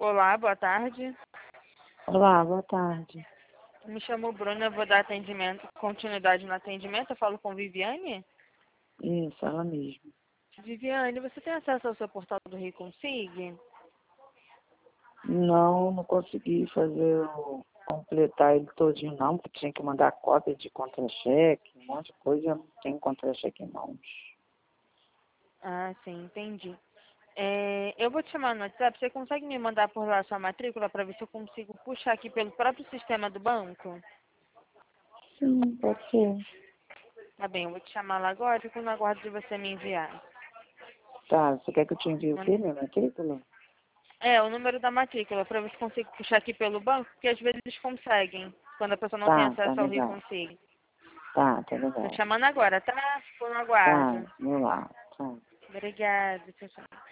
Olá, boa tarde. Olá, boa tarde. Me chamo Bruna, eu vou dar continuidade no atendimento. Eu falo com Viviane. Isso, ela mesma. Viviane, você tem acesso ao seu portal do Reconsig? Não consegui completar ele todinho não, porque tinha que mandar cópia de contra-cheque, um monte de coisa, eu não tenho contra-cheque em mãos. Ah, sim, entendi. Eu vou te chamar no WhatsApp. Você consegue me mandar por lá a sua matrícula para ver se eu consigo puxar aqui pelo próprio sistema do banco? Sim, pode ser. Tá bem, eu vou te chamar lá agora e fico no aguardo de você me enviar. Tá, você quer que eu te envie o quê, minha matrícula? O número da matrícula, para ver se consigo puxar aqui pelo banco, porque às vezes eles conseguem, quando a pessoa não tem Tá acesso ao legal. Reconsig. Tá Tô te legal. chamando agora, tá? Fico no Tá, aguardo. vamos lá. Tá. Obrigada, tchau, tchau.